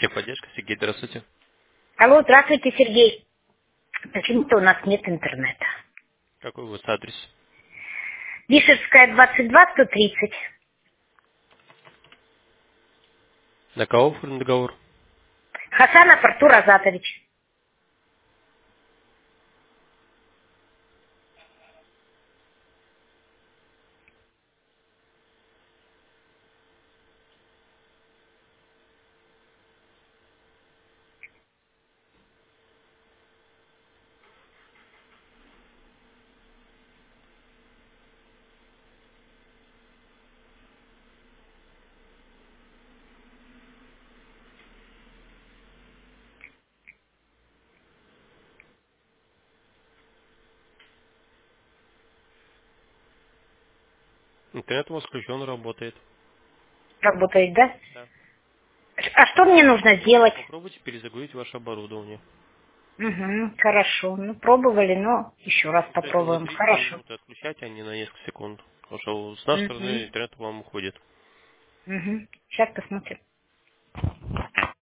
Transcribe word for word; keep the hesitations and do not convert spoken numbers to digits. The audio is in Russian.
Техподдержка, Сергей, здравствуйте. Алло, здравствуйте, Сергей. Почему-то у нас нет интернета. Какой у вас адрес? Вишерская, двадцать два, сто тридцать. На кого оформлен договор? Хасанов Артур Азатович. Интернет у вас включен, работает. Работает, да? Да. А что мне нужно сделать? Попробуйте перезагрузить ваше оборудование. Угу, хорошо. Ну, пробовали, но еще раз Это на попробуем. три-четыре Хорошо. минуты отключайте, а не на несколько секунд. Потому что с нашей стороны Угу. интернет вам уходит. Угу. Сейчас посмотрим.